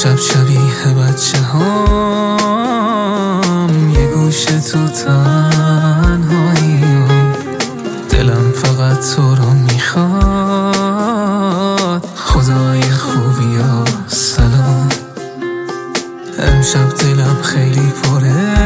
امشب شبیه بچه هام، یه گوشه تو تنهاییم، دلم فقط تو رو میخواد. خدای خوبی و سلام، امشب دلم خیلی پره،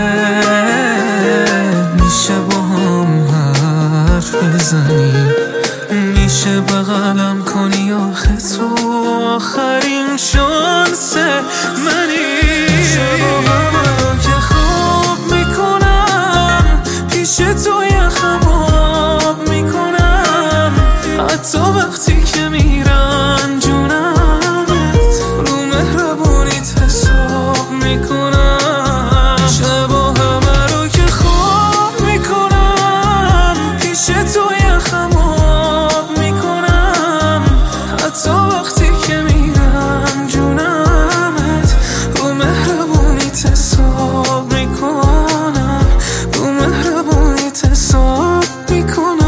میشه با هم حرف بزنی، میشه بغلم کنی، آخه تو آخرین شانس منی. شبا که خواب میکنم، پیش تو یخم آب میکنم، حتی وقتی که میرن جونمت، رو مهربونیت حساب میکنم. شبا همه رو که خواب میکنم، پیش تو یخم آب میکنم، حتی وقتی که میرم جونمت، رو مهربونیت حساب میکنم، رو مهربونیت حساب میکنم.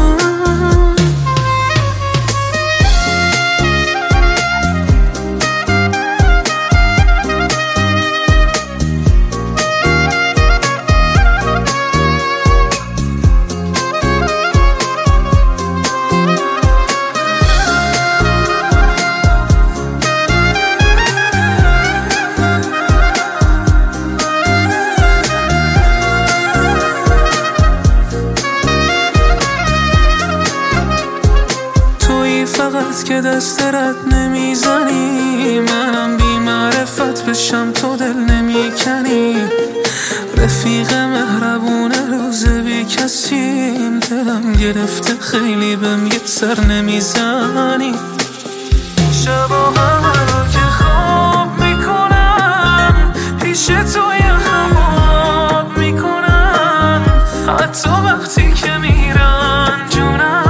فقط که دست رد نمیزنی، منم بی معرفت بشم تو دل نمیکنی. رفیق مهربونه روز بی کسیم، دلم گرفته خیلی بهم یه سر نمیزنی. شبا همه رو که خواب میکنم، پیش تو یخم آب میکنم، حتی وقتی که میرن جونم،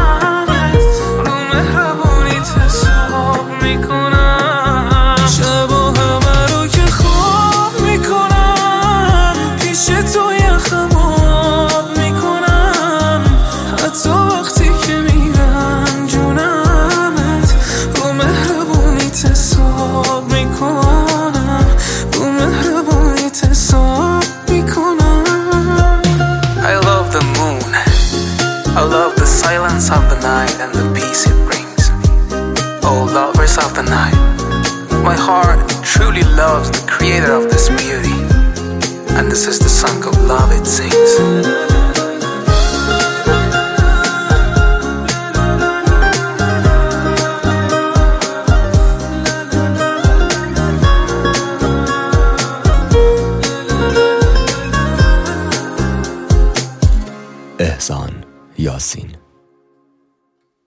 شبا همه رو که خواب میکنم، پیش تو یخم آب میکنم، حتی وقتی که میرم جونمت، رو مهربونیت حساب میکنم، رو مهربونیت حساب میکنم. I love the moon, I love the silence of the night and the peace it brings. Oh lovers of the night, my heart truly loves the creator of this beauty, and this is the song of love it sings. احسان یاسین.